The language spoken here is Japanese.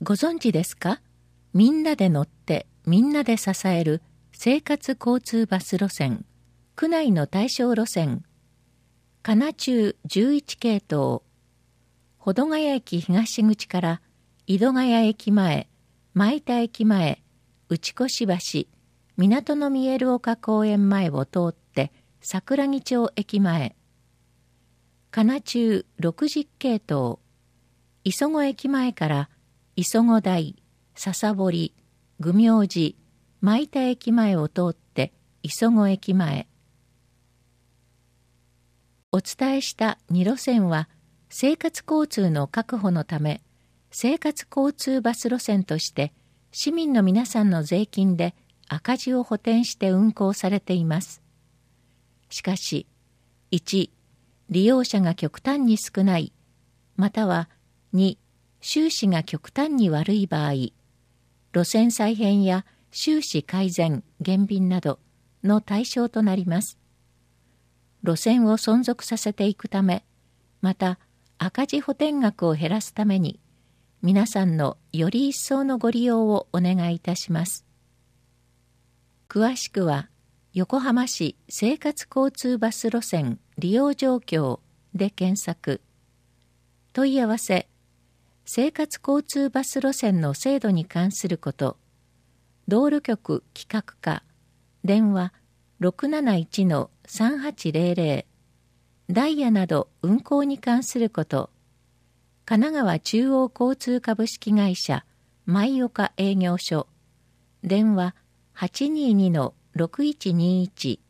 ご存知ですか？みんなで乗ってみんなで支える生活交通バス路線、区内の対象路線、かな中11系統、保土ヶ谷駅東口から井戸ヶ谷駅前、前田駅前、内越橋、港の見える丘公園前を通って桜木町駅前、かな中60系統、磯子駅前から磯子台、笹堀、愚明寺、前田駅前を通って磯子駅前。お伝えした2路線は生活交通の確保のため、生活交通バス路線として市民の皆さんの税金で赤字を補填して運行されています。しかし、1、利用者が極端に少ない、または2、収支が極端に悪い場合、路線再編や収支改善、減便などの対象となります。路線を存続させていくため、また赤字補填額を減らすために、皆さんのより一層のご利用をお願いいたします。詳しくは、横浜市生活交通バス路線利用状況で検索。問い合わせ、生活交通バス路線の制度に関すること、道路局企画課、電話 671-3800、ダイヤなど運行に関すること、神奈川中央交通株式会社舞岡営業所、電話 822-6121